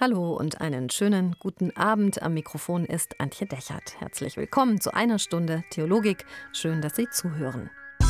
Hallo und einen schönen guten Abend. Am Mikrofon ist Antje Dechert. Herzlich willkommen zu einer Stunde Theologik. Schön, dass Sie zuhören.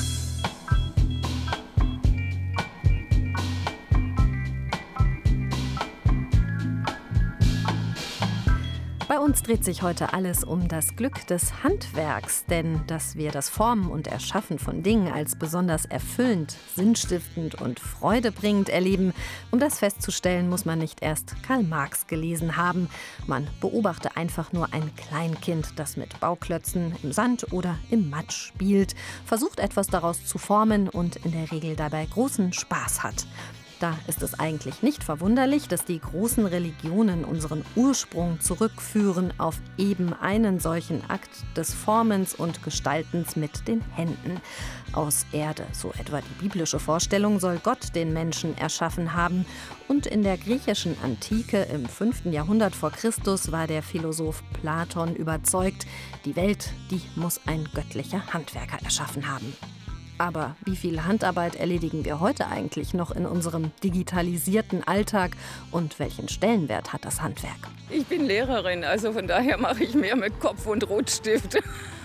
Bei uns dreht sich heute alles um das Glück des Handwerks, denn dass wir das Formen und Erschaffen von Dingen als besonders erfüllend, sinnstiftend und freudebringend erleben, um das festzustellen, muss man nicht erst Karl Marx gelesen haben. Man beobachte einfach nur ein Kleinkind, das mit Bauklötzen im Sand oder im Matsch spielt, versucht etwas daraus zu formen und in der Regel dabei großen Spaß hat. Da ist es eigentlich nicht verwunderlich, dass die großen Religionen unseren Ursprung zurückführen auf eben einen solchen Akt des Formens und Gestaltens mit den Händen. Aus Erde, so etwa die biblische Vorstellung, soll Gott den Menschen erschaffen haben. Und in der griechischen Antike im 5. Jahrhundert vor Christus war der Philosoph Platon überzeugt, die Welt, die muss ein göttlicher Handwerker erschaffen haben. Aber wie viel Handarbeit erledigen wir heute eigentlich noch in unserem digitalisierten Alltag und welchen Stellenwert hat das Handwerk? Ich bin Lehrerin, also von daher mache ich mehr mit Kopf und Rotstift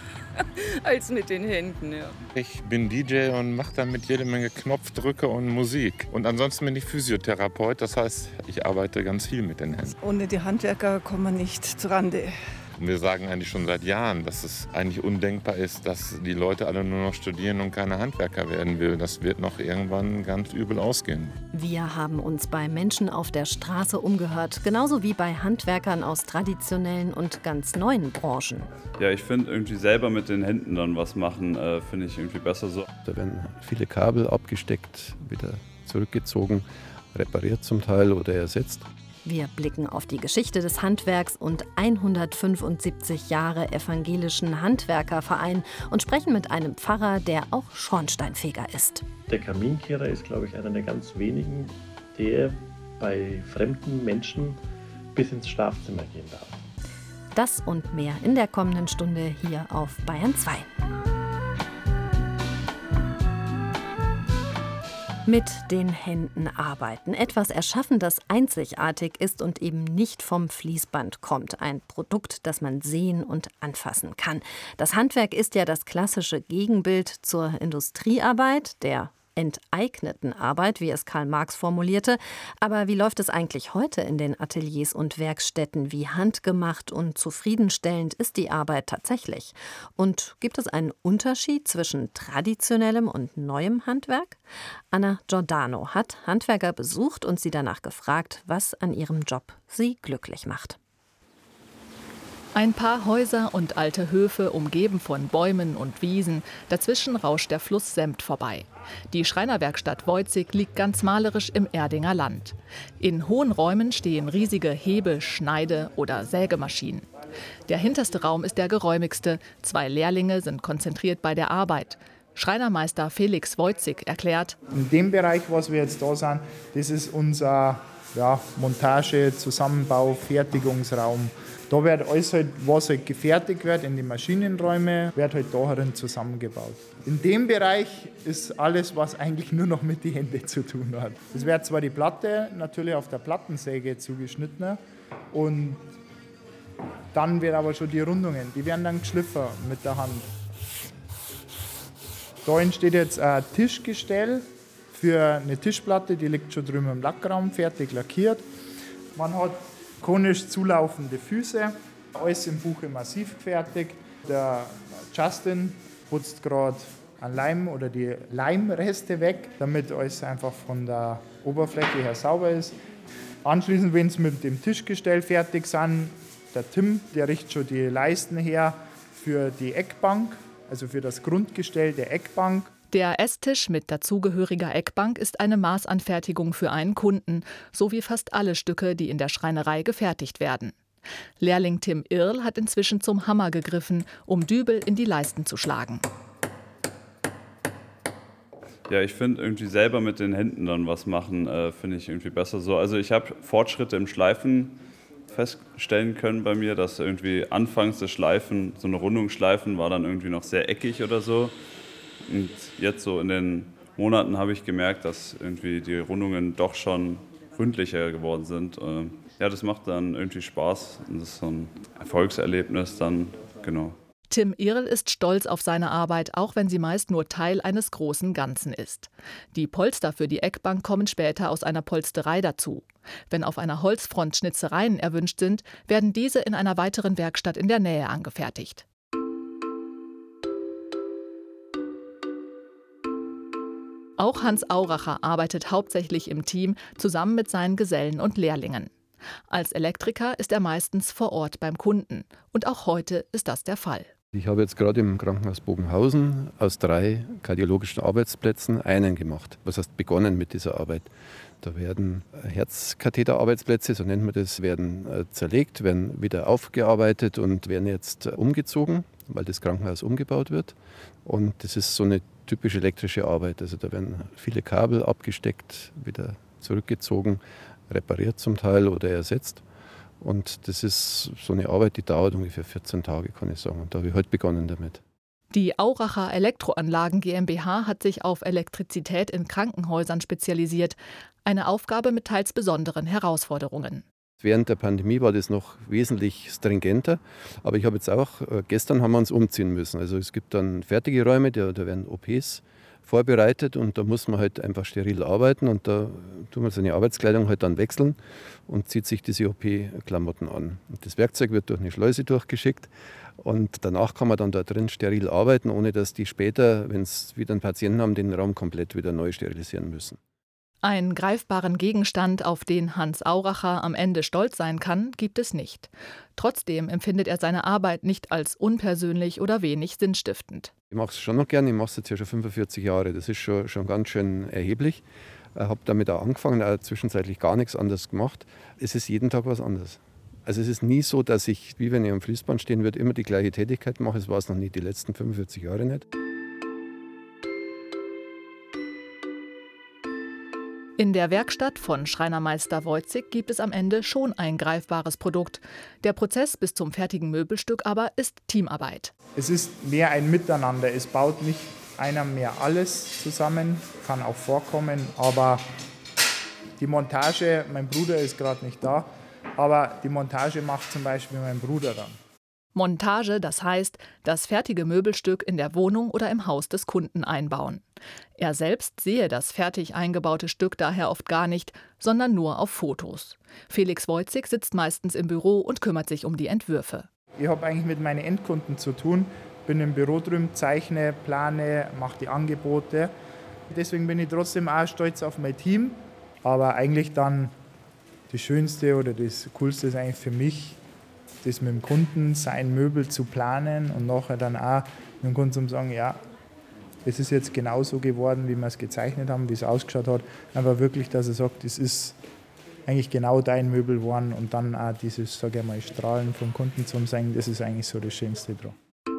als mit den Händen. Ja. Ich bin DJ und mache damit jede Menge Knopfdrücke und Musik. Und ansonsten bin ich Physiotherapeut, das heißt, ich arbeite ganz viel mit den Händen. Ohne die Handwerker kommt man nicht zurande. Wir sagen eigentlich schon seit Jahren, dass es eigentlich undenkbar ist, dass die Leute alle nur noch studieren und keine Handwerker werden will. Das wird noch irgendwann ganz übel ausgehen. Wir haben uns bei Menschen auf der Straße umgehört, genauso wie bei Handwerkern aus traditionellen und ganz neuen Branchen. Ja, ich finde irgendwie selber mit den Händen dann was machen, finde ich irgendwie besser so. Da werden viele Kabel abgesteckt, wieder zurückgezogen, repariert zum Teil oder ersetzt. Wir blicken auf die Geschichte des Handwerks und 175 Jahre evangelischen Handwerkerverein und sprechen mit einem Pfarrer, der auch Schornsteinfeger ist. Der Kaminkehrer ist, glaube ich, einer der ganz wenigen, der bei fremden Menschen bis ins Schlafzimmer gehen darf. Das und mehr in der kommenden Stunde hier auf Bayern 2. Mit den Händen arbeiten. Etwas erschaffen, das einzigartig ist und eben nicht vom Fließband kommt. Ein Produkt, das man sehen und anfassen kann. Das Handwerk ist ja das klassische Gegenbild zur Industriearbeit, der enteigneten Arbeit, wie es Karl Marx formulierte. Aber wie läuft es eigentlich heute in den Ateliers und Werkstätten? Wie handgemacht und zufriedenstellend ist die Arbeit tatsächlich? Und gibt es einen Unterschied zwischen traditionellem und neuem Handwerk? Anna Giordano hat Handwerker besucht und sie danach gefragt, was an ihrem Job sie glücklich macht. Ein paar Häuser und alte Höfe, umgeben von Bäumen und Wiesen. Dazwischen rauscht der Fluss Sempt vorbei. Die Schreinerwerkstatt Woitzig liegt ganz malerisch im Erdinger Land. In hohen Räumen stehen riesige Hebe-, Schneide- oder Sägemaschinen. Der hinterste Raum ist der geräumigste. 2 Lehrlinge sind konzentriert bei der Arbeit. Schreinermeister Felix Woitzig erklärt: In dem Bereich, was wir jetzt da sind, das ist unser Montage-, Zusammenbau-, Fertigungsraum. Da wird alles, was halt gefertigt wird, in die Maschinenräume, wird halt darin zusammengebaut. In dem Bereich ist alles, was eigentlich nur noch mit den Händen zu tun hat. Es wird zwar die Platte natürlich auf der Plattensäge zugeschnitten und dann wird aber schon die Rundungen, die werden dann geschliffen mit der Hand. Da entsteht jetzt ein Tischgestell für eine Tischplatte, die liegt schon drüben im Lackraum, fertig lackiert. Man hat konisch zulaufende Füße, alles im Buche massiv gefertigt. Der Justin putzt gerade einen Leim oder die Leimreste weg, damit alles einfach von der Oberfläche her sauber ist. Anschließend, wenn sie mit dem Tischgestell fertig sind, der Tim, der richtet schon die Leisten her für die Eckbank, also für das Grundgestell der Eckbank. Der Esstisch mit dazugehöriger Eckbank ist eine Maßanfertigung für einen Kunden, so wie fast alle Stücke, die in der Schreinerei gefertigt werden. Lehrling Tim Irl hat inzwischen zum Hammer gegriffen, um Dübel in die Leisten zu schlagen. Ja, ich finde irgendwie selber mit den Händen dann was machen, finde ich irgendwie besser so. Also ich habe Fortschritte im Schleifen feststellen können bei mir, dass irgendwie anfangs das Schleifen, so eine Rundung schleifen, war dann irgendwie noch sehr eckig oder so. Und jetzt so in den Monaten habe ich gemerkt, dass irgendwie die Rundungen doch schon gründlicher geworden sind. Ja, das macht dann irgendwie Spaß. Und das ist so ein Erfolgserlebnis dann, genau. Tim Ehrl ist stolz auf seine Arbeit, auch wenn sie meist nur Teil eines großen Ganzen ist. Die Polster für die Eckbank kommen später aus einer Polsterei dazu. Wenn auf einer Holzfront Schnitzereien erwünscht sind, werden diese in einer weiteren Werkstatt in der Nähe angefertigt. Auch Hans Auracher arbeitet hauptsächlich im Team zusammen mit seinen Gesellen und Lehrlingen. Als Elektriker ist er meistens vor Ort beim Kunden. Und auch heute ist das der Fall. Ich habe jetzt gerade im Krankenhaus Bogenhausen aus 3 kardiologischen Arbeitsplätzen einen gemacht. Was heißt begonnen mit dieser Arbeit? Da werden Herzkatheterarbeitsplätze, so nennt man das, werden zerlegt, werden wieder aufgearbeitet und werden jetzt umgezogen, weil das Krankenhaus umgebaut wird. Und das ist so eine typische elektrische Arbeit. Also da werden viele Kabel abgesteckt, wieder zurückgezogen, repariert zum Teil oder ersetzt. Und das ist so eine Arbeit, die dauert ungefähr 14 Tage, kann ich sagen. Und da habe ich heute begonnen damit. Die Auracher Elektroanlagen GmbH hat sich auf Elektrizität in Krankenhäusern spezialisiert. Eine Aufgabe mit teils besonderen Herausforderungen. Während der Pandemie war das noch wesentlich stringenter. Aber ich habe jetzt auch, gestern haben wir uns umziehen müssen. Also es gibt dann fertige Räume, da werden OPs vorbereitet und da muss man halt einfach steril arbeiten und da tut man seine Arbeitskleidung halt dann wechseln und zieht sich diese OP-Klamotten an. Und das Werkzeug wird durch eine Schleuse durchgeschickt und danach kann man dann da drin steril arbeiten, ohne dass die später, wenn es wieder einen Patienten haben, den Raum komplett wieder neu sterilisieren müssen. Einen greifbaren Gegenstand, auf den Hans Auracher am Ende stolz sein kann, gibt es nicht. Trotzdem empfindet er seine Arbeit nicht als unpersönlich oder wenig sinnstiftend. Ich mache es schon noch gerne, ich mache es jetzt ja schon 45 Jahre, das ist schon ganz schön erheblich. Ich habe damit auch angefangen, auch zwischenzeitlich gar nichts anderes gemacht. Es ist jeden Tag was anderes. Also es ist nie so, dass ich, wie wenn ich am Fließband stehen würde, immer die gleiche Tätigkeit mache. Es war es noch nie, die letzten 45 Jahre nicht. In der Werkstatt von Schreinermeister Woitzig gibt es am Ende schon ein greifbares Produkt. Der Prozess bis zum fertigen Möbelstück aber ist Teamarbeit. Es ist mehr ein Miteinander. Es baut nicht einer mehr alles zusammen, kann auch vorkommen. Aber die Montage, mein Bruder ist gerade nicht da, aber die Montage macht zum Beispiel mein Bruder dann. Montage, das heißt, das fertige Möbelstück in der Wohnung oder im Haus des Kunden einbauen. Er selbst sehe das fertig eingebaute Stück daher oft gar nicht, sondern nur auf Fotos. Felix Woitzig sitzt meistens im Büro und kümmert sich um die Entwürfe. Ich habe eigentlich mit meinen Endkunden zu tun, bin im Büro drüben, zeichne, plane, mache die Angebote. Deswegen bin ich trotzdem auch stolz auf mein Team. Aber eigentlich dann das Schönste oder das Coolste ist eigentlich für mich, das mit dem Kunden, sein Möbel zu planen und nachher dann auch mit dem Kunden zu sagen, ja, es ist jetzt genauso geworden, wie wir es gezeichnet haben, wie es ausgeschaut hat. Einfach wirklich, dass er sagt, das ist eigentlich genau dein Möbel geworden und dann auch dieses, sage ich mal, Strahlen vom Kunden zu sagen, das ist eigentlich so das Schönste dran.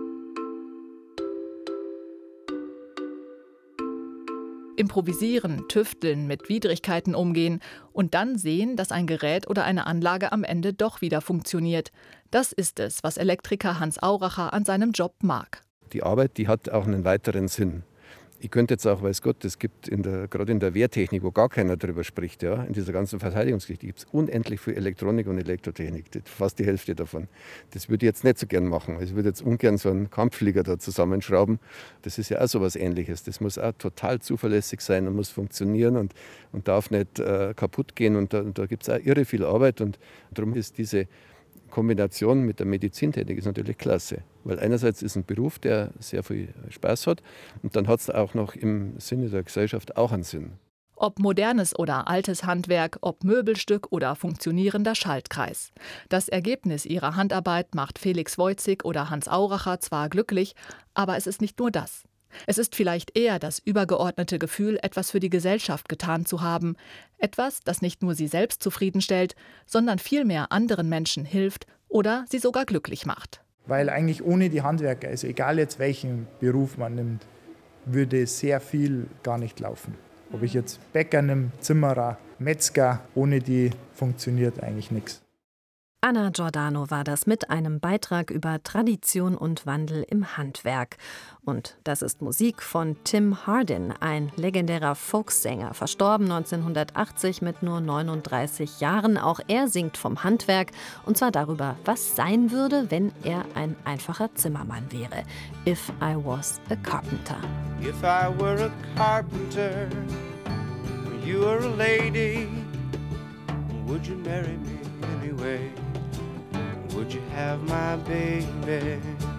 Improvisieren, tüfteln, mit Widrigkeiten umgehen und dann sehen, dass ein Gerät oder eine Anlage am Ende doch wieder funktioniert. Das ist es, was Elektriker Hans Auracher an seinem Job mag. Die Arbeit, die hat auch einen weiteren Sinn. Ich könnte jetzt auch, weiß Gott, es gibt gerade in der Wehrtechnik, wo gar keiner drüber spricht, ja, in dieser ganzen Verteidigungsgeschichte, gibt es unendlich viel Elektronik und Elektrotechnik, fast die Hälfte davon. Das würde ich jetzt nicht so gern machen. Ich würde jetzt ungern so einen Kampfflieger da zusammenschrauben. Das ist ja auch so was Ähnliches. Das muss auch total zuverlässig sein und muss funktionieren und darf nicht kaputt gehen. Und da gibt es auch irre viel Arbeit. Und darum ist diese Kombination mit der Medizintechnik ist natürlich klasse, weil einerseits ist ein Beruf, der sehr viel Spaß hat und dann hat es auch noch im Sinne der Gesellschaft auch einen Sinn. Ob modernes oder altes Handwerk, ob Möbelstück oder funktionierender Schaltkreis. Das Ergebnis ihrer Handarbeit macht Felix Woitzig oder Hans Auracher zwar glücklich, aber es ist nicht nur das. Es ist vielleicht eher das übergeordnete Gefühl, etwas für die Gesellschaft getan zu haben. Etwas, das nicht nur sie selbst zufriedenstellt, sondern vielmehr anderen Menschen hilft oder sie sogar glücklich macht. Weil eigentlich ohne die Handwerker, also egal jetzt welchen Beruf man nimmt, würde sehr viel gar nicht laufen. Ob ich jetzt Bäcker nehme, Zimmerer, Metzger, ohne die funktioniert eigentlich nichts. Anna Giordano war das mit einem Beitrag über Tradition und Wandel im Handwerk. Und das ist Musik von Tim Hardin, ein legendärer Folksänger, verstorben 1980 mit nur 39 Jahren. Auch er singt vom Handwerk, und zwar darüber, was sein würde, wenn er ein einfacher Zimmermann wäre. If I was a carpenter. If I were a carpenter, you were a lady, would you marry me anyway? Would you have my baby?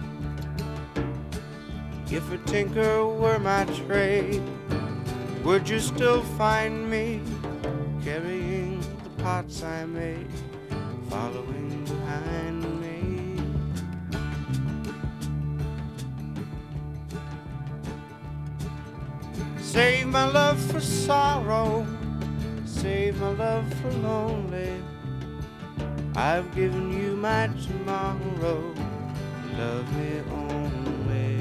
If a tinker were my trade, would you still find me carrying the pots I made, following behind me? Save my love for sorrow, save my love for lonely. I've given you my tomorrow, love me only.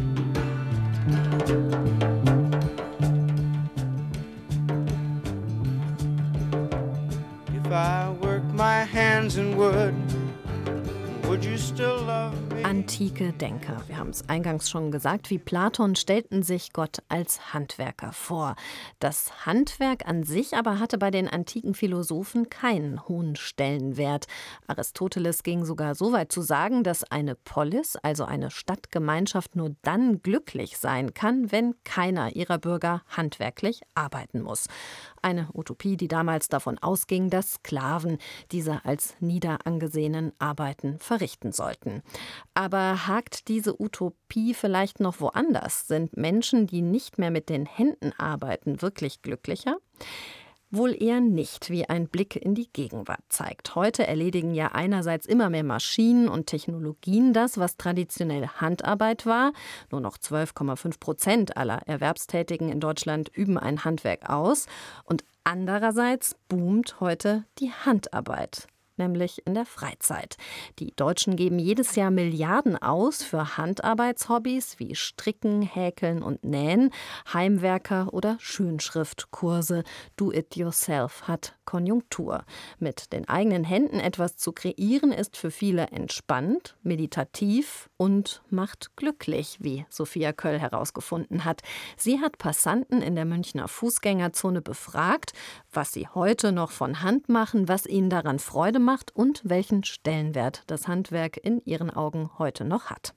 If I work my hands in wood, would you still love me? Antike Denker, wir haben es eingangs schon gesagt, wie Platon stellten sich Gott als Handwerker vor. Das Handwerk an sich aber hatte bei den antiken Philosophen keinen hohen Stellenwert. Aristoteles ging sogar so weit zu sagen, dass eine Polis, also eine Stadtgemeinschaft, nur dann glücklich sein kann, wenn keiner ihrer Bürger handwerklich arbeiten muss. Eine Utopie, die damals davon ausging, dass Sklaven diese als nieder angesehenen Arbeiten verrichten sollten. Aber hakt diese Utopie vielleicht noch woanders? Sind Menschen, die nicht mehr mit den Händen arbeiten, wirklich glücklicher? Wohl eher nicht, wie ein Blick in die Gegenwart zeigt. Heute erledigen ja einerseits immer mehr Maschinen und Technologien das, was traditionell Handarbeit war. Nur noch 12,5% aller Erwerbstätigen in Deutschland üben ein Handwerk aus. Und andererseits boomt heute die Handarbeit, nämlich in der Freizeit. Die Deutschen geben jedes Jahr Milliarden aus für Handarbeitshobbys wie Stricken, Häkeln und Nähen, Heimwerker oder Schönschriftkurse. Do-it-yourself hat Konjunktur. Mit den eigenen Händen etwas zu kreieren ist für viele entspannt, meditativ und macht glücklich, wie Sophia Köll herausgefunden hat. Sie hat Passanten in der Münchner Fußgängerzone befragt, was sie heute noch von Hand machen, was ihnen daran Freude macht und welchen Stellenwert das Handwerk in ihren Augen heute noch hat.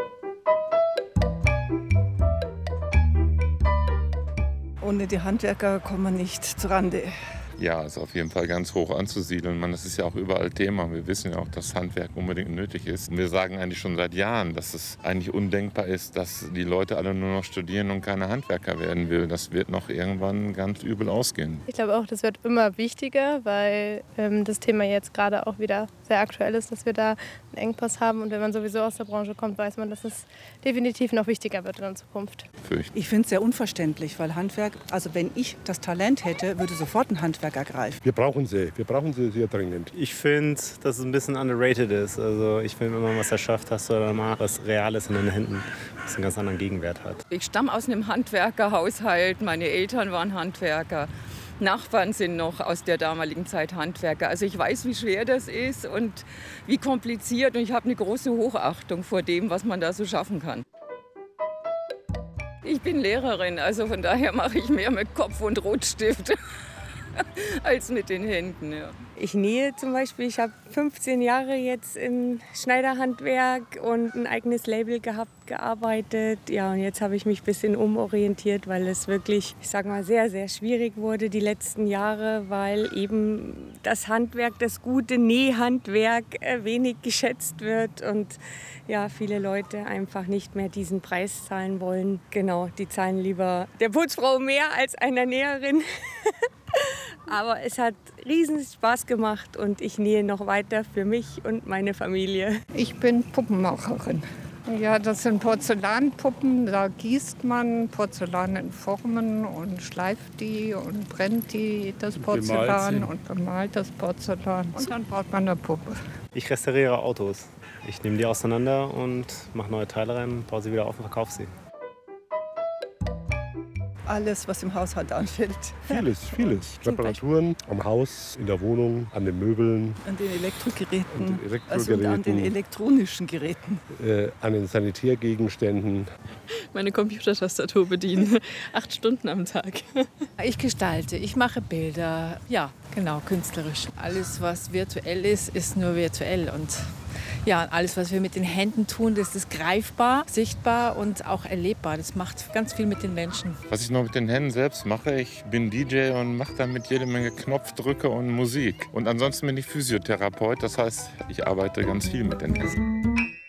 Ohne die Handwerker kommen wir nicht zurande. Ja, ist auf jeden Fall ganz hoch anzusiedeln. Das ist ja auch überall Thema. Wir wissen ja auch, dass Handwerk unbedingt nötig ist. Und wir sagen eigentlich schon seit Jahren, dass es eigentlich undenkbar ist, dass die Leute alle nur noch studieren und keine Handwerker werden will. Das wird noch irgendwann ganz übel ausgehen. Ich glaube auch, das wird immer wichtiger, weil das Thema jetzt gerade auch wieder sehr aktuell ist, dass wir da einen Engpass haben. Und wenn man sowieso aus der Branche kommt, weiß man, dass es definitiv noch wichtiger wird in der Zukunft. Ich finde es sehr unverständlich, weil Handwerk, also wenn ich das Talent hätte, würde sofort ein Handwerk ergreifen. Wir brauchen sie sehr dringend. Ich finde, dass es ein bisschen underrated ist. Also ich finde, wenn man was erschafft, hast du dann mal was Reales in den Händen, was einen ganz anderen Gegenwert hat. Ich stamme aus einem Handwerkerhaushalt, meine Eltern waren Handwerker. Nachbarn sind noch aus der damaligen Zeit Handwerker. Also ich weiß, wie schwer das ist und wie kompliziert. Und ich habe eine große Hochachtung vor dem, was man da so schaffen kann. Ich bin Lehrerin, also von daher mache ich mehr mit Kopf und Rotstift als mit den Händen. Ja. Ich nähe zum Beispiel. Ich habe 15 Jahre jetzt im Schneiderhandwerk und ein eigenes Label gearbeitet. Ja, und jetzt habe ich mich ein bisschen umorientiert, weil es wirklich, ich sag mal, sehr, sehr schwierig wurde die letzten Jahre, weil eben das Handwerk, das gute Nähhandwerk wenig geschätzt wird und ja, viele Leute einfach nicht mehr diesen Preis zahlen wollen. Genau, die zahlen lieber der Putzfrau mehr als einer Näherin. Aber es hat riesen Spaß gemacht und ich nähe noch weiter für mich und meine Familie. Ich bin Puppenmacherin. Ja, das sind Porzellanpuppen. Da gießt man Porzellan in Formen und schleift die und brennt das Porzellan und bemalt das Porzellan. Und dann baut man eine Puppe. Ich restauriere Autos. Ich nehme die auseinander und mache neue Teile rein, baue sie wieder auf und verkaufe sie. Alles, was im Haushalt anfällt. Vieles. Reparaturen am Haus, in der Wohnung, an den Möbeln. An den Elektrogeräten. Also an den elektronischen Geräten. An den Sanitärgegenständen. Meine Computertastatur bedienen. 8 Stunden am Tag. Ich gestalte, ich mache Bilder. Ja, genau, künstlerisch. Alles, was virtuell ist, ist nur virtuell. Und ja, alles, was wir mit den Händen tun, das ist greifbar, sichtbar und auch erlebbar. Das macht ganz viel mit den Menschen. Was ich noch mit den Händen selbst mache, ich bin DJ und mache damit jede Menge Knopfdrücke und Musik. Und ansonsten bin ich Physiotherapeut, das heißt, ich arbeite ganz viel mit den Händen.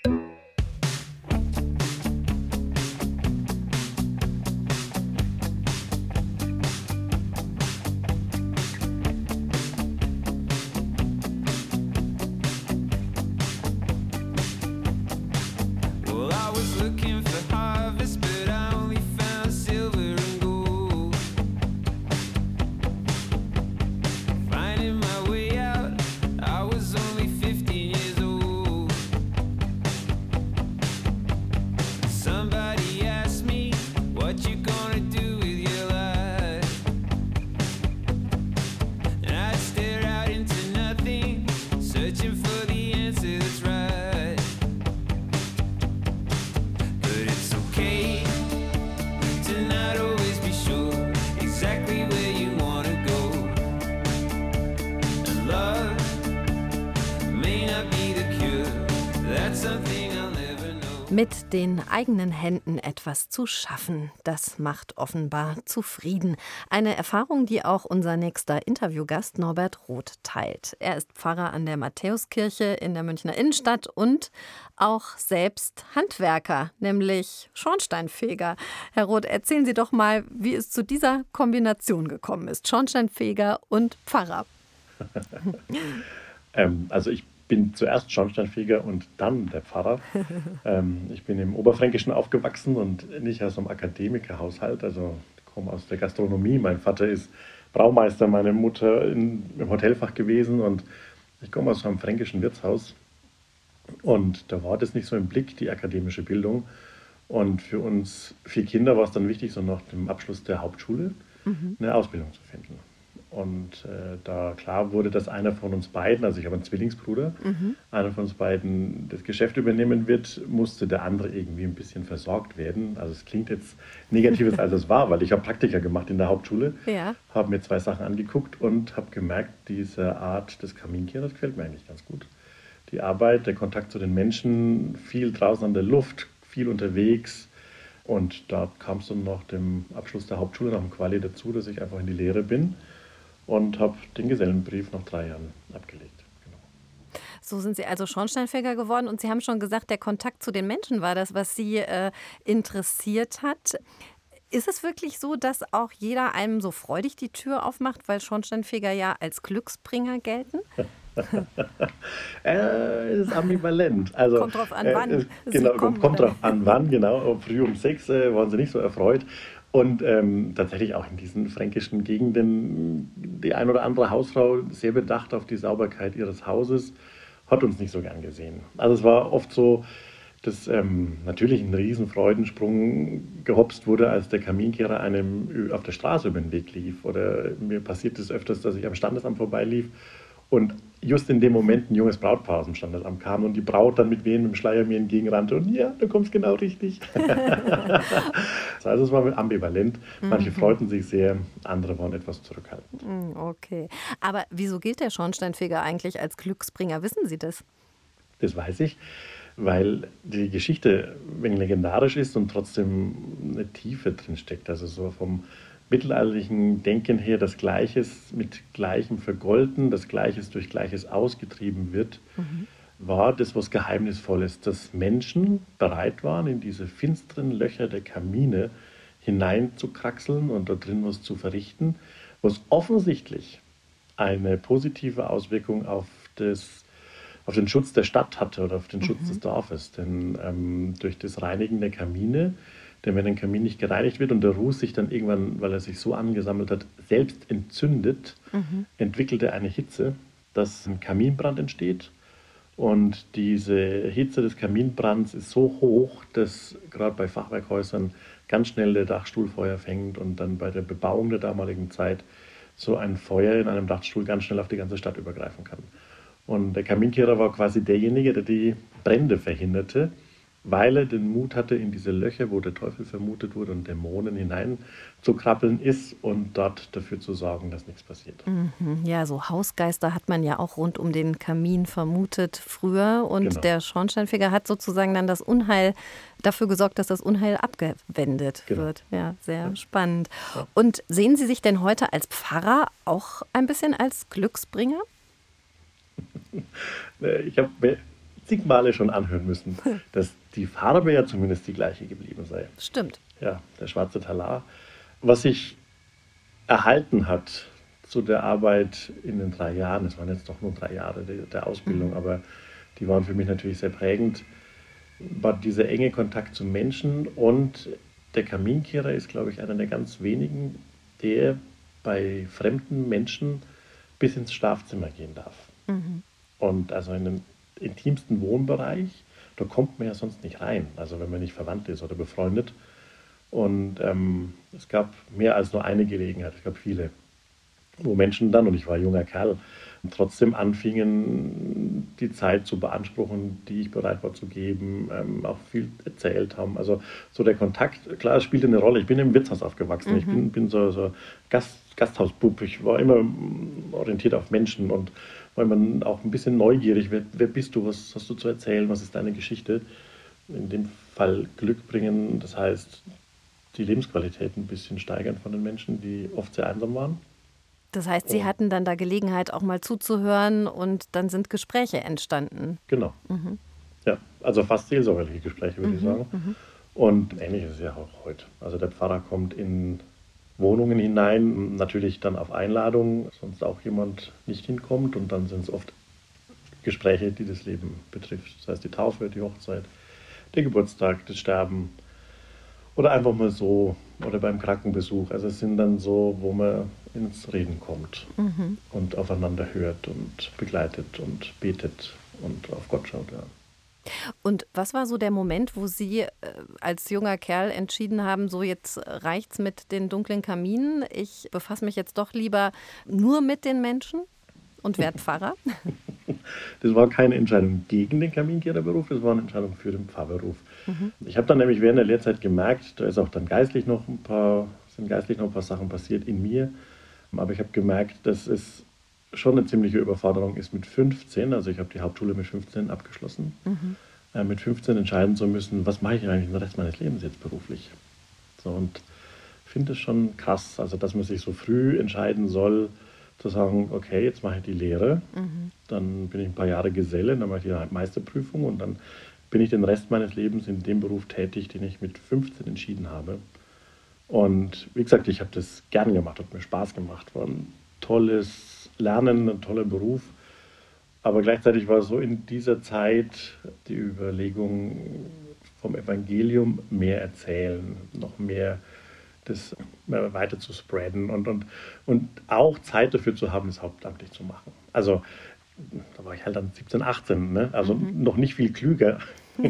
Mit den eigenen Händen etwas zu schaffen, das macht offenbar zufrieden. Eine Erfahrung, die auch unser nächster Interviewgast Norbert Roth teilt. Er ist Pfarrer an der Matthäuskirche in der Münchner Innenstadt und auch selbst Handwerker, nämlich Schornsteinfeger. Herr Roth, erzählen Sie doch mal, wie es zu dieser Kombination gekommen ist. Schornsteinfeger und Pfarrer. Also ich bin zuerst Schornsteinfeger und dann der Pfarrer. Ich bin im Oberfränkischen aufgewachsen und nicht aus einem Akademikerhaushalt. Also ich komme aus der Gastronomie. Mein Vater ist Braumeister, meine Mutter im Hotelfach gewesen und ich komme aus einem fränkischen Wirtshaus. Und da war das nicht so im Blick, die akademische Bildung. Und für uns 4 Kinder war es dann wichtig, so nach dem Abschluss der Hauptschule eine Ausbildung zu finden. Und da klar wurde, dass einer von uns beiden, also ich habe einen Zwillingsbruder, einer von uns beiden das Geschäft übernehmen wird, musste der andere irgendwie ein bisschen versorgt werden. Also es klingt jetzt negativer, als es war, weil ich habe Praktika gemacht in der Hauptschule, habe mir 2 Sachen angeguckt und habe gemerkt, diese Art des Kaminkehrers gefällt mir eigentlich ganz gut. Die Arbeit, der Kontakt zu den Menschen, viel draußen an der Luft, viel unterwegs. Und da kam es dann nach dem Abschluss der Hauptschule, nach dem Quali dazu, dass ich einfach in die Lehre bin. Und habe den Gesellenbrief nach 3 Jahren abgelegt. Genau. So sind Sie also Schornsteinfeger geworden und Sie haben schon gesagt, der Kontakt zu den Menschen war das, was Sie interessiert hat. Ist es wirklich so, dass auch jeder einem so freudig die Tür aufmacht, weil Schornsteinfeger ja als Glücksbringer gelten? Es ist ambivalent. Also, kommt drauf an, wann. Genau, kommt drauf an, wann, genau. Früh um 6 waren sie nicht so erfreut. Und tatsächlich auch in diesen fränkischen Gegenden, die ein oder andere Hausfrau, sehr bedacht auf die Sauberkeit ihres Hauses, hat uns nicht so gern gesehen. Also es war oft so, dass natürlich ein riesen Freudensprung gehopst wurde, als der Kaminkehrer einem auf der Straße über den Weg lief. Oder mir passiert es öfters, dass ich am Standesamt vorbeilief und just in dem Moment ein junges Brautpaar aus dem Standesamt kam und die Braut dann mit wehendem Schleier mir entgegenrannte und ja, du kommst genau richtig. Also es war ambivalent. Manche freuten sich sehr, andere waren etwas zurückhaltend. Okay. Aber wieso gilt der Schornsteinfeger eigentlich als Glücksbringer? Wissen Sie das? Das weiß ich, weil die Geschichte ein wenig legendarisch ist und trotzdem eine Tiefe drin steckt. Also so vom mittelalterlichen Denken her, dass Gleiches mit Gleichem vergolten, dass Gleiches durch Gleiches ausgetrieben wird, war das was Geheimnisvolles, dass Menschen bereit waren, in diese finsteren Löcher der Kamine hineinzukraxeln und da drin was zu verrichten, was offensichtlich eine positive Auswirkung auf den Schutz der Stadt hatte oder auf den Schutz des Dorfes. Denn durch das Reinigen der Kamine, denn wenn ein Kamin nicht gereinigt wird und der Ruß sich dann irgendwann, weil er sich so angesammelt hat, selbst entzündet, entwickelt er eine Hitze, dass ein Kaminbrand entsteht Und diese Hitze des Kaminbrands ist so hoch, dass gerade bei Fachwerkhäusern ganz schnell der Dachstuhl Feuer fängt und dann bei der Bebauung der damaligen Zeit so ein Feuer in einem Dachstuhl ganz schnell auf die ganze Stadt übergreifen kann. Und der Kaminkehrer war quasi derjenige, der die Brände verhinderte, weil er den Mut hatte, in diese Löcher, wo der Teufel vermutet wurde und Dämonen hineinzukrabbeln ist und dort dafür zu sorgen, dass nichts passiert. Ja, so Hausgeister hat man ja auch rund um den Kamin vermutet früher. Und der Schornsteinfeger hat sozusagen dann das Unheil dafür gesorgt, dass das Unheil abgewendet wird. Ja, sehr spannend. Und sehen Sie sich denn heute als Pfarrer auch ein bisschen als Glücksbringer? Ich habe mir zig Male schon anhören müssen, dass die Farbe ja zumindest die gleiche geblieben sei. Stimmt. Ja, der schwarze Talar. Was sich erhalten hat zu der Arbeit in den 3 Jahren, es waren jetzt doch nur 3 Jahre der Ausbildung, aber die waren für mich natürlich sehr prägend, war dieser enge Kontakt zu Menschen. Und der Kaminkehrer ist, glaube ich, einer der ganz wenigen, der bei fremden Menschen bis ins Schlafzimmer gehen darf. Und also in einem intimsten Wohnbereich, da kommt man ja sonst nicht rein, also wenn man nicht verwandt ist oder befreundet. Und es gab mehr als nur eine Gelegenheit, es gab viele, wo Menschen dann, und ich war ein junger Kerl, trotzdem anfingen, die Zeit zu beanspruchen, die ich bereit war zu geben, auch viel erzählt haben. Also so der Kontakt, klar, es spielte eine Rolle. Ich bin im Wirtshaus aufgewachsen, ich bin so Gasthausbub, ich war immer orientiert auf Menschen und war immer auch ein bisschen neugierig. Wer bist du, was hast du zu erzählen, was ist deine Geschichte? In dem Fall Glück bringen, das heißt, die Lebensqualität ein bisschen steigern von den Menschen, die oft sehr einsam waren. Das heißt, Sie hatten dann da Gelegenheit, auch mal zuzuhören und dann sind Gespräche entstanden. Genau. Ja, also fast seelsorgerliche Gespräche, würde ich sagen. Und ähnlich ist es ja auch heute. Also der Pfarrer kommt in Wohnungen hinein, natürlich dann auf Einladung, sonst auch jemand nicht hinkommt. Und dann sind es oft Gespräche, die das Leben betrifft. Das heißt die Taufe, die Hochzeit, der Geburtstag, das Sterben oder einfach mal so oder beim Krankenbesuch. Also es sind dann so, wo man ins Reden kommt und aufeinander hört und begleitet und betet und auf Gott schaut. Ja. Und was war so der Moment, wo Sie als junger Kerl entschieden haben, so jetzt reicht's mit den dunklen Kaminen, ich befasse mich jetzt doch lieber nur mit den Menschen und werde Pfarrer? Das war keine Entscheidung gegen den Kaminkehrerberuf, das war eine Entscheidung für den Pfarrberuf. Ich habe dann nämlich während der Lehrzeit gemerkt, da ist auch dann geistlich noch ein paar Sachen passiert in mir, aber ich habe gemerkt, dass es schon eine ziemliche Überforderung ist mit 15, also ich habe die Hauptschule mit 15 abgeschlossen, mit 15 entscheiden zu müssen, was mache ich eigentlich den Rest meines Lebens jetzt beruflich. So, und finde es schon krass, also dass man sich so früh entscheiden soll, zu sagen, okay, jetzt mache ich die Lehre, dann bin ich ein paar Jahre Geselle, dann mache ich die Meisterprüfung und dann bin ich den Rest meines Lebens in dem Beruf tätig, den ich mit 15 entschieden habe. Und wie gesagt, ich habe das gern gemacht, hat mir Spaß gemacht, war ein tolles Lernen, ein toller Beruf. Aber gleichzeitig war so in dieser Zeit die Überlegung vom Evangelium mehr erzählen, noch mehr das weiter zu spreaden und auch Zeit dafür zu haben, es hauptamtlich zu machen. Also da war ich halt dann 17, 18, ne? Also noch nicht viel klüger.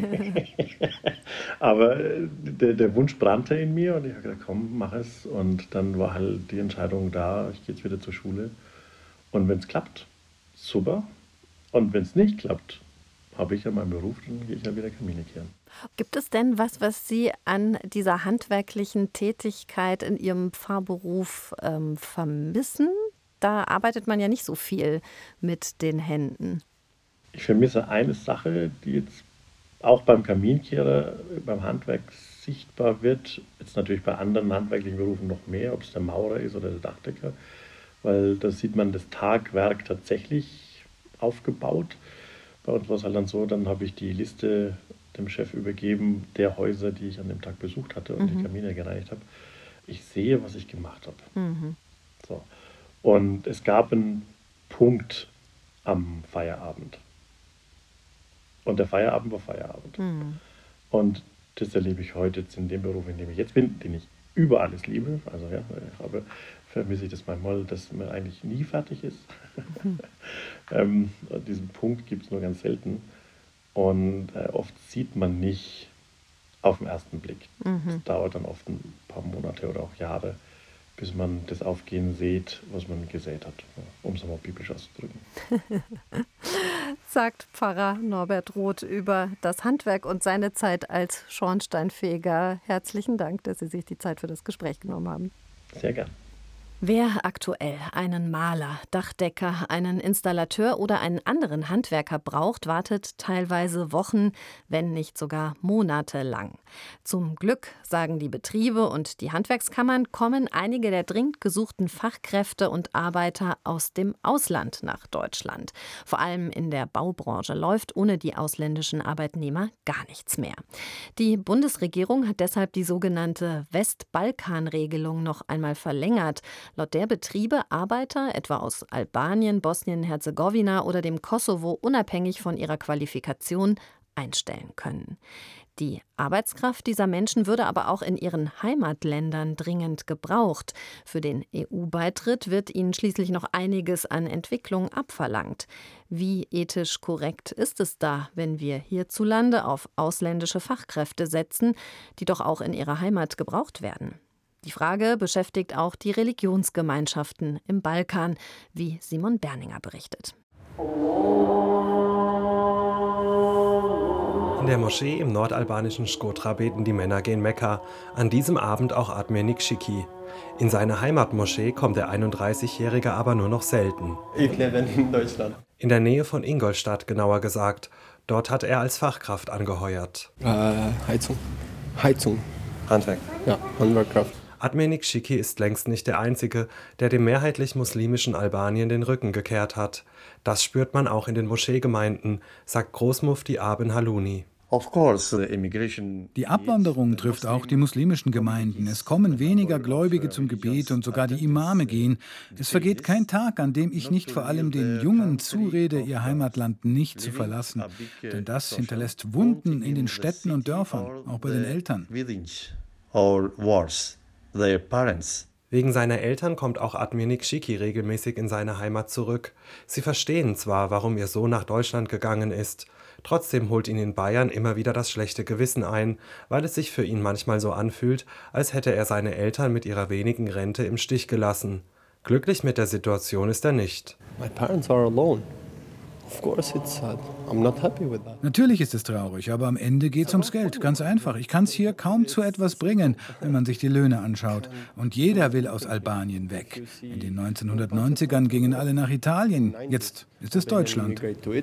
Aber der Wunsch brannte in mir und ich habe gesagt, komm, mach es. Und dann war halt die Entscheidung da, ich gehe jetzt wieder zur Schule. Und wenn es klappt, super. Und wenn es nicht klappt, habe ich ja meinen Beruf, dann gehe ich ja wieder Kamine kehren. Gibt es denn was Sie an dieser handwerklichen Tätigkeit in Ihrem Pfarrberuf vermissen? Da arbeitet man ja nicht so viel mit den Händen. Ich vermisse eine Sache, die jetzt auch beim Kaminkehrer, beim Handwerk sichtbar wird. Jetzt natürlich bei anderen handwerklichen Berufen noch mehr, ob es der Maurer ist oder der Dachdecker. Weil da sieht man das Tagwerk tatsächlich aufgebaut. Bei uns war es halt dann so, dann habe ich die Liste dem Chef übergeben, der Häuser, die ich an dem Tag besucht hatte und die Kamine gereinigt habe. Ich sehe, was ich gemacht habe. So. Und es gab einen Punkt am Feierabend. Und der Feierabend war Feierabend. Und das erlebe ich heute jetzt in dem Beruf, in dem ich jetzt bin, den ich über alles liebe. Also ja, ich habe vermisse ich das manchmal, dass man eigentlich nie fertig ist. Diesen Punkt gibt es nur ganz selten. Und oft sieht man nicht auf den ersten Blick. Es dauert dann oft ein paar Monate oder auch Jahre, bis man das Aufgehen sieht, was man gesät hat, um es mal biblisch auszudrücken. Sagt Pfarrer Norbert Roth über das Handwerk und seine Zeit als Schornsteinfeger. Herzlichen Dank, dass Sie sich die Zeit für das Gespräch genommen haben. Sehr gern. Wer aktuell einen Maler, Dachdecker, einen Installateur oder einen anderen Handwerker braucht, wartet teilweise Wochen, wenn nicht sogar Monate lang. Zum Glück, sagen die Betriebe und die Handwerkskammern, kommen einige der dringend gesuchten Fachkräfte und Arbeiter aus dem Ausland nach Deutschland. Vor allem in der Baubranche läuft ohne die ausländischen Arbeitnehmer gar nichts mehr. Die Bundesregierung hat deshalb die sogenannte Westbalkan-Regelung noch einmal verlängert. Laut der Betriebe Arbeiter, etwa aus Albanien, Bosnien-Herzegowina oder dem Kosovo, unabhängig von ihrer Qualifikation einstellen können. Die Arbeitskraft dieser Menschen würde aber auch in ihren Heimatländern dringend gebraucht. Für den EU-Beitritt wird ihnen schließlich noch einiges an Entwicklung abverlangt. Wie ethisch korrekt ist es da, wenn wir hierzulande auf ausländische Fachkräfte setzen, die doch auch in ihrer Heimat gebraucht werden? Die Frage beschäftigt auch die Religionsgemeinschaften im Balkan, wie Simon Berninger berichtet. In der Moschee im nordalbanischen Shkodra beten die Männer gen Mekka, an diesem Abend auch Admir Nikşiki. In seine Heimatmoschee kommt der 31-Jährige aber nur noch selten. Ich lebe in Deutschland. In der Nähe von Ingolstadt, genauer gesagt. Dort hat er als Fachkraft angeheuert. Heizung. Handwerk. Ja, Handwerkkraft. Admir Nikşiki ist längst nicht der Einzige, der dem mehrheitlich muslimischen Albanien den Rücken gekehrt hat. Das spürt man auch in den Moscheegemeinden, sagt Großmufti Aben Haluni. Die Abwanderung trifft auch die muslimischen Gemeinden. Es kommen weniger Gläubige zum Gebet und sogar die Imame gehen. Es vergeht kein Tag, an dem ich nicht vor allem den Jungen zurede, ihr Heimatland nicht zu verlassen. Denn das hinterlässt Wunden in den Städten und Dörfern, auch bei den Eltern. Wegen seiner Eltern kommt auch Admir Nikşiki regelmäßig in seine Heimat zurück. Sie verstehen zwar, warum ihr Sohn nach Deutschland gegangen ist. Trotzdem holt ihn in Bayern immer wieder das schlechte Gewissen ein, weil es sich für ihn manchmal so anfühlt, als hätte er seine Eltern mit ihrer wenigen Rente im Stich gelassen. Glücklich mit der Situation ist er nicht. My parents are alone. Of course it's sad. I'm not happy with that. Natürlich ist es traurig, aber am Ende geht es ums Geld. Ganz einfach. Ich kann es hier kaum zu etwas bringen, wenn man sich die Löhne anschaut. Und jeder will aus Albanien weg. In den 1990ern gingen alle nach Italien. Jetzt ist es Deutschland.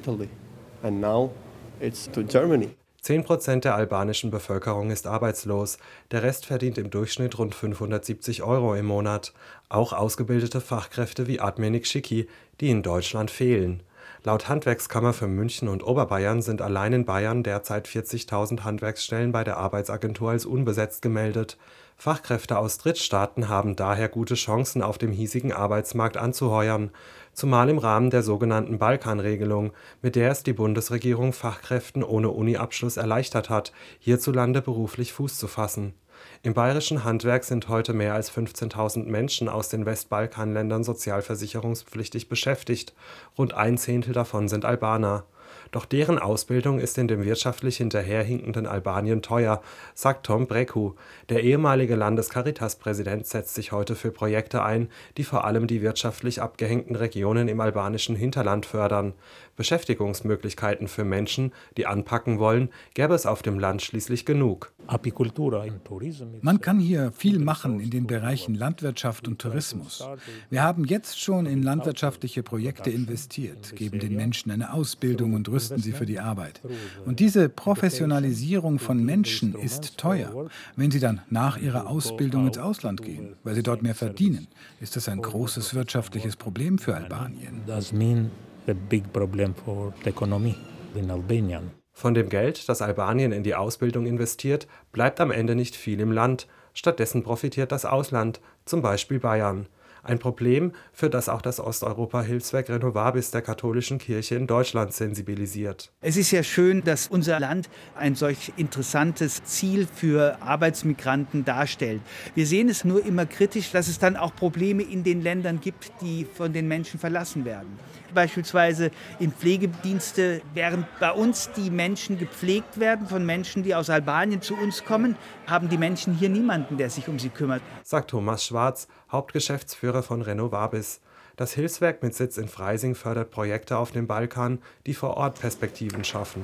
10% der albanischen Bevölkerung ist arbeitslos. Der Rest verdient im Durchschnitt rund 570 € im Monat. Auch ausgebildete Fachkräfte wie Admir Nikşiki, die in Deutschland fehlen. Laut Handwerkskammer für München und Oberbayern sind allein in Bayern derzeit 40.000 Handwerksstellen bei der Arbeitsagentur als unbesetzt gemeldet. Fachkräfte aus Drittstaaten haben daher gute Chancen, auf dem hiesigen Arbeitsmarkt anzuheuern, zumal im Rahmen der sogenannten Balkanregelung, mit der es die Bundesregierung Fachkräften ohne Uni-Abschluss erleichtert hat, hierzulande beruflich Fuß zu fassen. Im bayerischen Handwerk sind heute mehr als 15.000 Menschen aus den Westbalkanländern sozialversicherungspflichtig beschäftigt. Rund 1/10 davon sind Albaner. Doch deren Ausbildung ist in dem wirtschaftlich hinterherhinkenden Albanien teuer, sagt Tom Breku. Der ehemalige Landescaritas-Präsident setzt sich heute für Projekte ein, die vor allem die wirtschaftlich abgehängten Regionen im albanischen Hinterland fördern. Beschäftigungsmöglichkeiten für Menschen, die anpacken wollen, gäbe es auf dem Land schließlich genug. Man kann hier viel machen in den Bereichen Landwirtschaft und Tourismus. Wir haben jetzt schon in landwirtschaftliche Projekte investiert, geben den Menschen eine Ausbildung und rüsten sie für die Arbeit. Und diese Professionalisierung von Menschen ist teuer. Wenn sie dann nach ihrer Ausbildung ins Ausland gehen, weil sie dort mehr verdienen, ist das ein großes wirtschaftliches Problem für Albanien. Von dem Geld, das Albanien in die Ausbildung investiert, bleibt am Ende nicht viel im Land. Stattdessen profitiert das Ausland, zum Beispiel Bayern. Ein Problem, für das auch das Osteuropa-Hilfswerk Renovabis der katholischen Kirche in Deutschland sensibilisiert. Es ist ja schön, dass unser Land ein solch interessantes Ziel für Arbeitsmigranten darstellt. Wir sehen es nur immer kritisch, dass es dann auch Probleme in den Ländern gibt, die von den Menschen verlassen werden. Beispielsweise in Pflegedienste, während bei uns die Menschen gepflegt werden von Menschen, die aus Albanien zu uns kommen, haben die Menschen hier niemanden, der sich um sie kümmert. Sagt Thomas Schwarz, Hauptgeschäftsführer von Renovabis. Das Hilfswerk mit Sitz in Freising fördert Projekte auf dem Balkan, die vor Ort Perspektiven schaffen.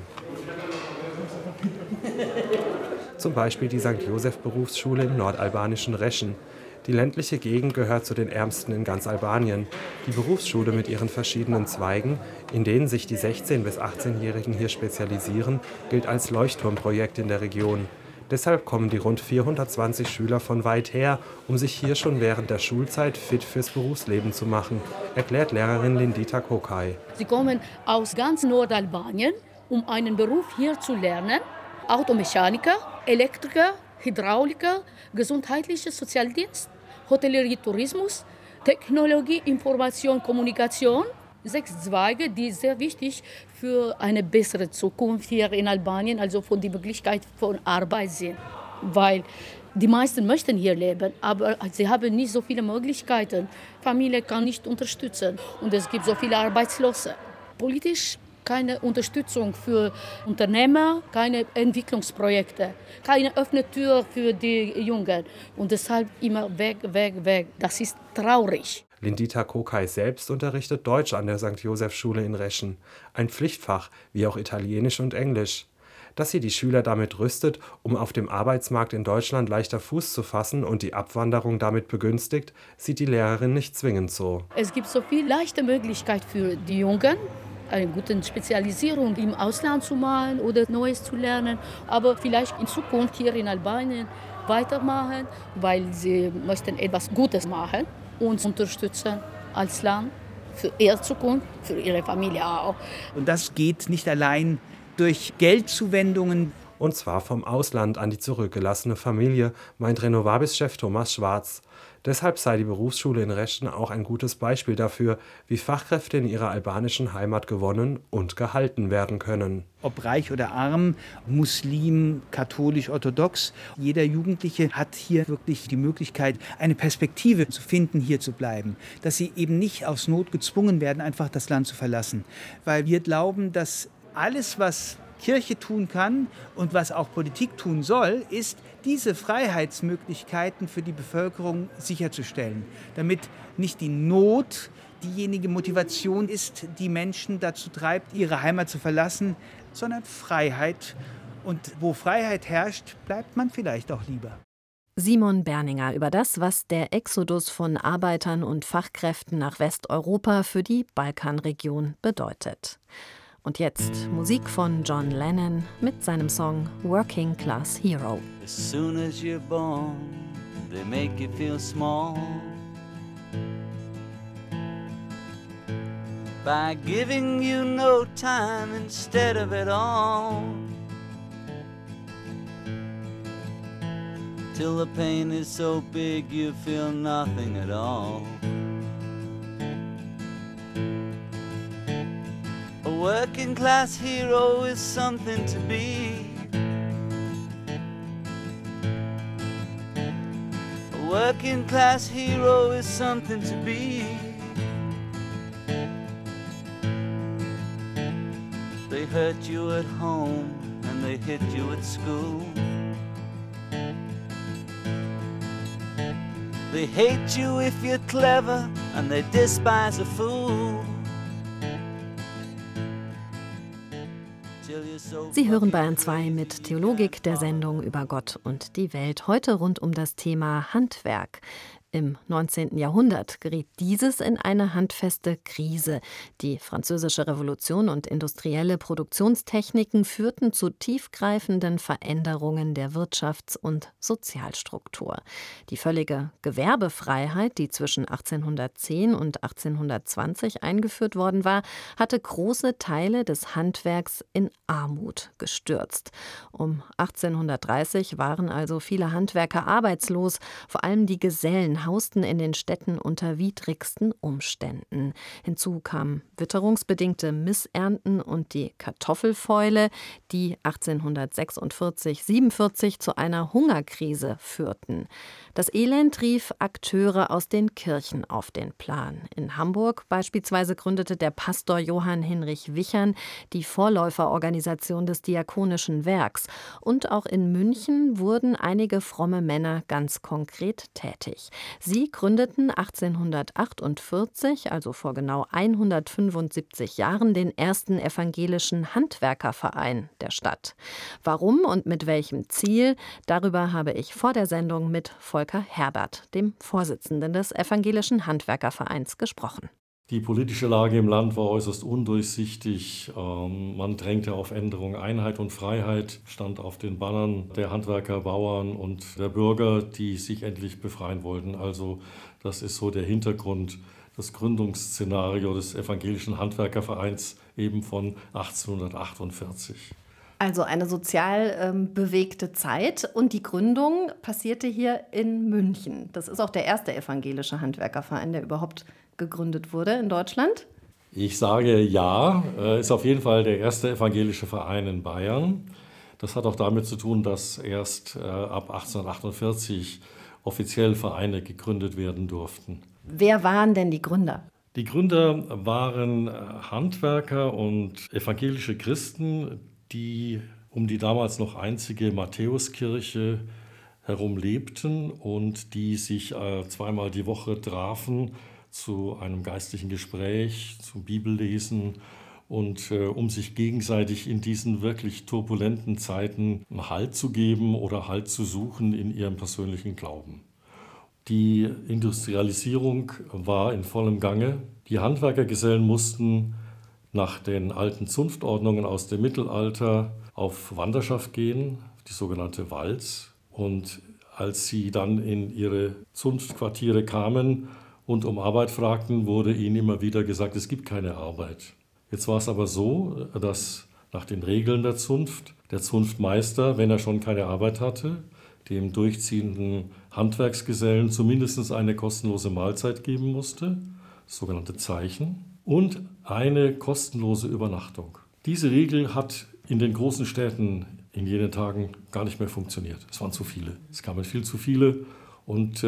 Zum Beispiel die St. Joseph Berufsschule im nordalbanischen Reschen. Die ländliche Gegend gehört zu den ärmsten in ganz Albanien. Die Berufsschule mit ihren verschiedenen Zweigen, in denen sich die 16- bis 18-Jährigen hier spezialisieren, gilt als Leuchtturmprojekt in der Region. Deshalb kommen die rund 420 Schüler von weit her, um sich hier schon während der Schulzeit fit fürs Berufsleben zu machen, erklärt Lehrerin Lindita Kokay. Sie kommen aus ganz Nordalbanien, um einen Beruf hier zu lernen. Automechaniker, Elektriker, Hydrauliker, gesundheitlicher Sozialdienst, Hotellerie, Tourismus, Technologie, Information, Kommunikation. 6 Zweige, die sehr wichtig für eine bessere Zukunft hier in Albanien, also von der Möglichkeit von Arbeit sind. Weil die meisten möchten hier leben, aber sie haben nicht so viele Möglichkeiten. Familie kann nicht unterstützen und es gibt so viele Arbeitslose. Politisch keine Unterstützung für Unternehmer, keine Entwicklungsprojekte, keine offene Tür für die Jungen. Und deshalb immer weg, weg, weg. Das ist traurig. Lindita Kokay selbst unterrichtet Deutsch an der St. Joseph-Schule in Reschen. Ein Pflichtfach, wie auch Italienisch und Englisch. Dass sie die Schüler damit rüstet, um auf dem Arbeitsmarkt in Deutschland leichter Fuß zu fassen und die Abwanderung damit begünstigt, sieht die Lehrerin nicht zwingend so. Es gibt so viel leichte Möglichkeit für die Jungen, eine gute Spezialisierung im Ausland zu machen oder Neues zu lernen, aber vielleicht in Zukunft hier in Albanien weitermachen, weil sie möchten etwas Gutes machen, uns unterstützen als Land für ihre Zukunft, für ihre Familie auch. Und das geht nicht allein durch Geldzuwendungen. Und zwar vom Ausland an die zurückgelassene Familie, meint Renovabis-Chef Thomas Schwarz. Deshalb sei die Berufsschule in Reschen auch ein gutes Beispiel dafür, wie Fachkräfte in ihrer albanischen Heimat gewonnen und gehalten werden können. Ob reich oder arm, Muslim, katholisch, orthodox, jeder Jugendliche hat hier wirklich die Möglichkeit, eine Perspektive zu finden, hier zu bleiben. Dass sie eben nicht aus Not gezwungen werden, einfach das Land zu verlassen. Weil wir glauben, dass alles, was Kirche tun kann und was auch Politik tun soll, ist, diese Freiheitsmöglichkeiten für die Bevölkerung sicherzustellen, damit nicht die Not diejenige Motivation ist, die Menschen dazu treibt, ihre Heimat zu verlassen, sondern Freiheit. Und wo Freiheit herrscht, bleibt man vielleicht auch lieber. Simon Berninger über das, was der Exodus von Arbeitern und Fachkräften nach Westeuropa für die Balkanregion bedeutet. Und jetzt Musik von John Lennon mit seinem Song Working Class Hero. As soon as you're born, they make you feel small by giving you no time instead of it all, till the pain is so big you feel nothing at all. A working class hero is something to be. A working class hero is something to be. They hurt you at home and they hit you at school. They hate you if you're clever and they despise a fool. Sie hören Bayern 2 mit Theologik, der Sendung über Gott und die Welt. Heute rund um das Thema Handwerk. Im 19. Jahrhundert geriet dieses in eine handfeste Krise. Die Französische Revolution und industrielle Produktionstechniken führten zu tiefgreifenden Veränderungen der Wirtschafts- und Sozialstruktur. Die völlige Gewerbefreiheit, die zwischen 1810 und 1820 eingeführt worden war, hatte große Teile des Handwerks in Armut gestürzt. Um 1830 waren also viele Handwerker arbeitslos, vor allem die Gesellen Menschen hausten in den Städten unter widrigsten Umständen. Hinzu kamen witterungsbedingte Missernten und die Kartoffelfäule, die 1846/47 zu einer Hungerkrise führten. Das Elend rief Akteure aus den Kirchen auf den Plan. In Hamburg beispielsweise gründete der Pastor Johann Hinrich Wichern die Vorläuferorganisation des Diakonischen Werks. Und auch in München wurden einige fromme Männer ganz konkret tätig. Sie gründeten 1848, also vor genau 175 Jahren, den ersten evangelischen Handwerkerverein der Stadt. Warum und mit welchem Ziel, darüber habe ich vor der Sendung mit Volker Herbert, dem Vorsitzenden des evangelischen Handwerkervereins, gesprochen. Die politische Lage im Land war äußerst undurchsichtig. Man drängte auf Änderung. Einheit und Freiheit stand auf den Bannern der Handwerker, Bauern und der Bürger, die sich endlich befreien wollten. Also das ist so der Hintergrund, das Gründungsszenario des evangelischen Handwerkervereins eben von 1848. Also eine sozial bewegte Zeit, und die Gründung passierte hier in München. Das ist auch der erste evangelische Handwerkerverein, der überhaupt gegründet wurde in Deutschland. Ich sage ja, ist auf jeden Fall der erste evangelische Verein in Bayern. Das hat auch damit zu tun, dass erst ab 1848 offiziell Vereine gegründet werden durften. Wer waren denn die Gründer? Die Gründer waren Handwerker und evangelische Christen, die um die damals noch einzige Matthäuskirche herum lebten und die sich zweimal die Woche trafen zu einem geistlichen Gespräch, zum Bibellesen und um sich gegenseitig in diesen wirklich turbulenten Zeiten Halt zu geben oder Halt zu suchen in ihrem persönlichen Glauben. Die Industrialisierung war in vollem Gange. Die Handwerkergesellen mussten nach den alten Zunftordnungen aus dem Mittelalter auf Wanderschaft gehen, die sogenannte Walz. Und als sie dann in ihre Zunftquartiere kamen und um Arbeit fragten, wurde ihnen immer wieder gesagt, es gibt keine Arbeit. Jetzt war es aber so, dass nach den Regeln der Zunftmeister, wenn er schon keine Arbeit hatte, dem durchziehenden Handwerksgesellen zumindest eine kostenlose Mahlzeit geben musste, das sogenannte Zeichen, und eine kostenlose Übernachtung. Diese Regel hat in den großen Städten in jenen Tagen gar nicht mehr funktioniert. Es waren zu viele. Es kamen viel zu viele und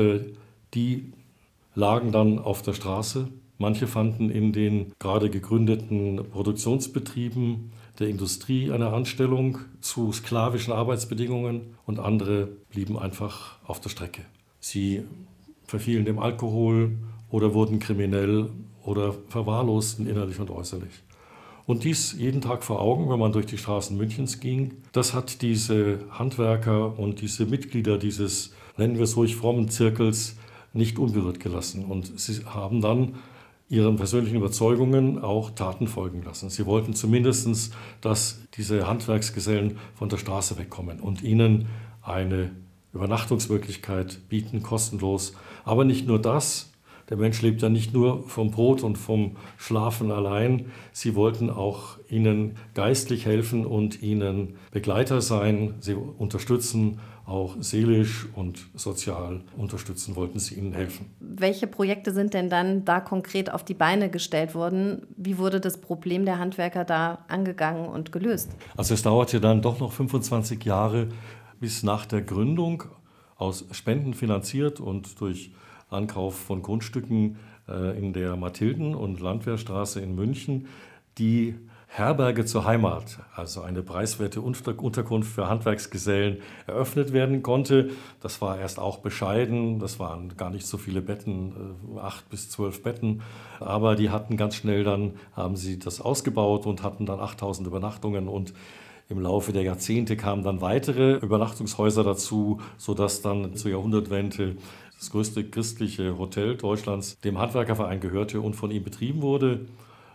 die lagen dann auf der Straße. Manche fanden in den gerade gegründeten Produktionsbetrieben der Industrie eine Anstellung zu sklavischen Arbeitsbedingungen und andere blieben einfach auf der Strecke. Sie verfielen dem Alkohol oder wurden kriminell oder verwahrlosten innerlich und äußerlich. Und dies jeden Tag vor Augen, wenn man durch die Straßen Münchens ging. Das hat diese Handwerker und diese Mitglieder dieses, nennen wir es ruhig, frommen Zirkels nicht unberührt gelassen. Und sie haben dann ihren persönlichen Überzeugungen auch Taten folgen lassen. Sie wollten zumindest, dass diese Handwerksgesellen von der Straße wegkommen und ihnen eine Übernachtungsmöglichkeit bieten, kostenlos. Aber nicht nur das. Der Mensch lebt ja nicht nur vom Brot und vom Schlafen allein. Sie wollten auch ihnen geistlich helfen und ihnen Begleiter sein. Sie unterstützen, auch seelisch und sozial unterstützen, wollten sie ihnen helfen. Welche Projekte sind denn dann da konkret auf die Beine gestellt worden? Wie wurde das Problem der Handwerker da angegangen und gelöst? Also es dauerte dann doch noch 25 Jahre bis nach der Gründung, aus Spenden finanziert und durch Ankauf von Grundstücken in der Mathilden- und Landwehrstraße in München, die Herberge zur Heimat, also eine preiswerte Unterkunft für Handwerksgesellen, eröffnet werden konnte. Das war erst auch bescheiden, das waren gar nicht so viele Betten, 8 bis 12 Betten, aber die hatten ganz schnell dann, haben sie das ausgebaut und hatten dann 8000 Übernachtungen und im Laufe der Jahrzehnte kamen dann weitere Übernachtungshäuser dazu, sodass dann zur Jahrhundertwende das größte christliche Hotel Deutschlands dem Handwerkerverein gehörte und von ihm betrieben wurde,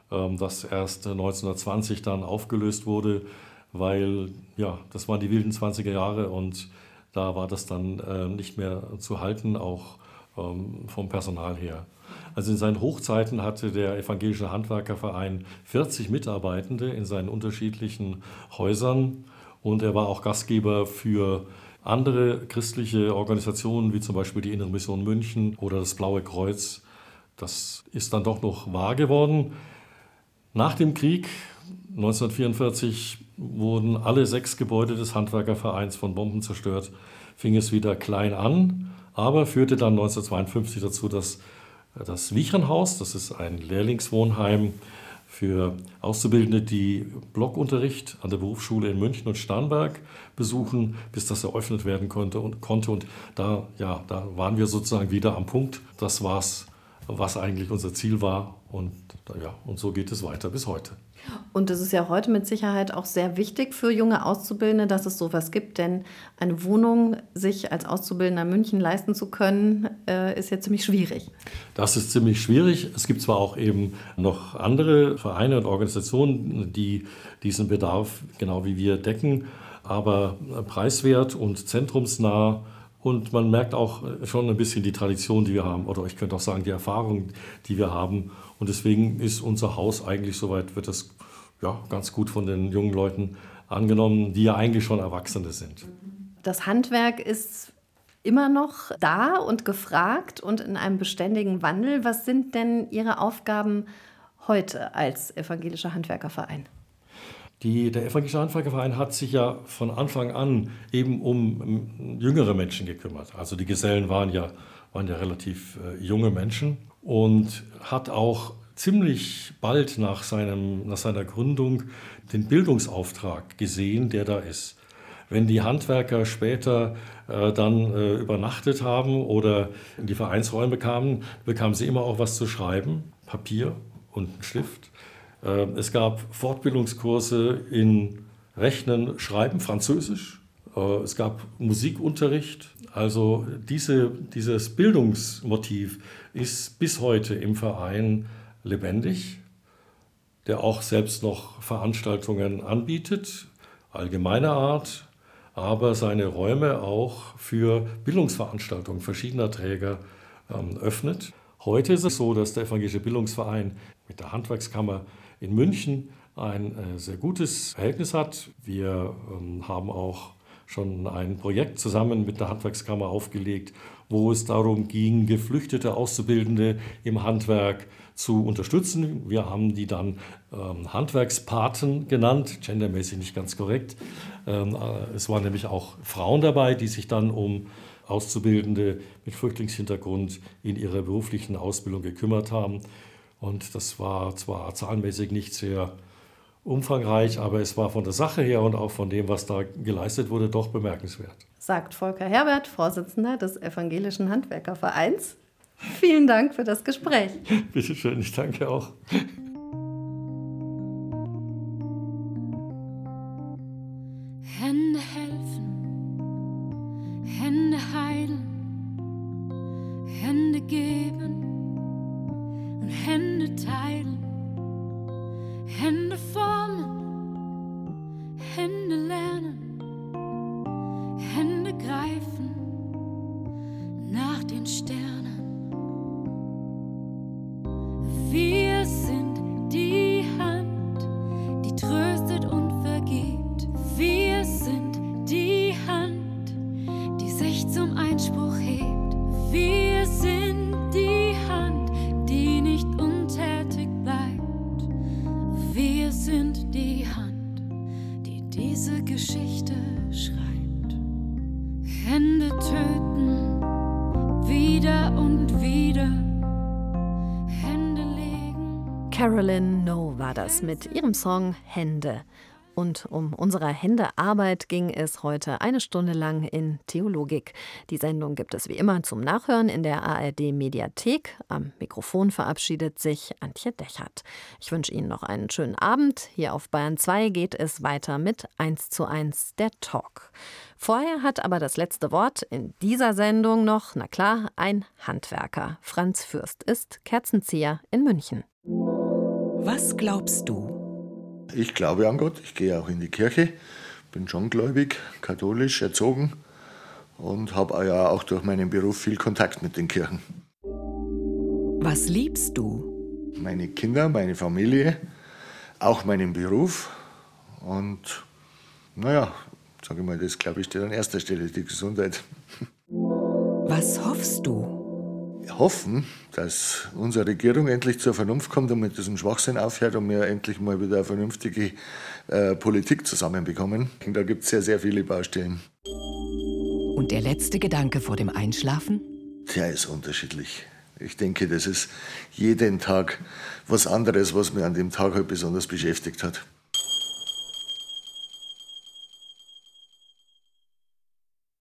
das erst 1920 dann aufgelöst wurde, weil ja, das waren die wilden 20er Jahre und da war das dann nicht mehr zu halten, auch vom Personal her. Also in seinen Hochzeiten hatte der evangelische Handwerkerverein 40 Mitarbeitende in seinen unterschiedlichen Häusern und er war auch Gastgeber für Andere christliche Organisationen, wie zum Beispiel die Innere Mission München oder das Blaue Kreuz, das ist dann doch noch wahr geworden. Nach dem Krieg 1944 wurden alle 6 Gebäude des Handwerkervereins von Bomben zerstört, fing es wieder klein an, aber führte dann 1952 dazu, dass das Wichernhaus, das ist ein Lehrlingswohnheim für Auszubildende, die Blockunterricht an der Berufsschule in München und Starnberg besuchen, bis das eröffnet werden konnte. Und da waren wir sozusagen wieder am Punkt. Das war's, was eigentlich unser Ziel war. Und so geht es weiter bis heute. Und es ist ja heute mit Sicherheit auch sehr wichtig für junge Auszubildende, dass es sowas gibt. Denn eine Wohnung sich als Auszubildender in München leisten zu können, ist ja ziemlich schwierig. Das ist ziemlich schwierig. Es gibt zwar auch eben noch andere Vereine und Organisationen, die diesen Bedarf genau wie wir decken, aber preiswert und zentrumsnah. Und man merkt auch schon ein bisschen die Tradition, die wir haben, oder ich könnte auch sagen, die Erfahrung, die wir haben. Und deswegen ist unser Haus eigentlich soweit, wird das ganz gut von den jungen Leuten angenommen, die ja eigentlich schon Erwachsene sind. Das Handwerk ist immer noch da und gefragt und in einem beständigen Wandel. Was sind denn Ihre Aufgaben heute als evangelischer Handwerkerverein? Der Evangelische Handwerkerverein hat sich ja von Anfang an eben um jüngere Menschen gekümmert. Also die Gesellen waren ja relativ junge Menschen und hat auch ziemlich bald nach seiner Gründung den Bildungsauftrag gesehen, der da ist. Wenn die Handwerker später dann übernachtet haben oder in die Vereinsräume kamen, bekamen sie immer auch was zu schreiben, Papier und einen Stift. Es gab Fortbildungskurse in Rechnen, Schreiben, Französisch. Es gab Musikunterricht. Also dieses Bildungsmotiv ist bis heute im Verein lebendig, der auch selbst noch Veranstaltungen anbietet, allgemeiner Art, aber seine Räume auch für Bildungsveranstaltungen verschiedener Träger öffnet. Heute ist es so, dass der Evangelische Bildungsverein mit der Handwerkskammer in München ein sehr gutes Verhältnis hat. Wir haben auch schon ein Projekt zusammen mit der Handwerkskammer aufgelegt, wo es darum ging, geflüchtete Auszubildende im Handwerk zu unterstützen. Wir haben die dann Handwerkspaten genannt, gendermäßig nicht ganz korrekt. Es waren nämlich auch Frauen dabei, die sich dann um Auszubildende mit Flüchtlingshintergrund in ihrer beruflichen Ausbildung gekümmert haben. Und das war zwar zahlenmäßig nicht sehr umfangreich, aber es war von der Sache her und auch von dem, was da geleistet wurde, doch bemerkenswert. Sagt Volker Herbert, Vorsitzender des Evangelischen Handwerkervereins. Vielen Dank für das Gespräch. Bitte schön, ich danke auch. Hände helfen, Hände heilen, Hände geben und Hände teilen, Hände formen, Hände lernen, Hände greifen nach den Sternen. Wir sind die Hand, die tröstet und vergibt. Wir sind die Hand, die sich zum Einspruch hebt. Wir sind die Hand, die nicht untätig bleibt. Wir sind die Hand, die diese Geschichte schreibt. Hände töten, wieder und wieder. Carolyn No war das mit ihrem Song Hände. Und um unsere Händearbeit ging es heute 1 Stunde lang in Theologik. Die Sendung gibt es wie immer zum Nachhören in der ARD-Mediathek. Am Mikrofon verabschiedet sich Antje Dechert. Ich wünsche Ihnen noch einen schönen Abend. Hier auf Bayern 2 geht es weiter mit 1:1 der Talk. Vorher hat aber das letzte Wort in dieser Sendung noch, na klar, ein Handwerker. Franz Fürst ist Kerzenzieher in München. Was glaubst du? Ich glaube an Gott, ich gehe auch in die Kirche, bin schon gläubig, katholisch erzogen und habe ja auch durch meinen Beruf viel Kontakt mit den Kirchen. Was liebst du? Meine Kinder, meine Familie, auch meinen Beruf und sage ich mal, das glaube ich steht an erster Stelle, die Gesundheit. Was hoffst du? Hoffen, dass unsere Regierung endlich zur Vernunft kommt und mit diesem Schwachsinn aufhört und wir endlich mal wieder eine vernünftige Politik zusammenbekommen. Da gibt es sehr, sehr viele Baustellen. Und der letzte Gedanke vor dem Einschlafen? Der ist unterschiedlich. Ich denke, das ist jeden Tag was anderes, was mir an dem Tag halt besonders beschäftigt hat.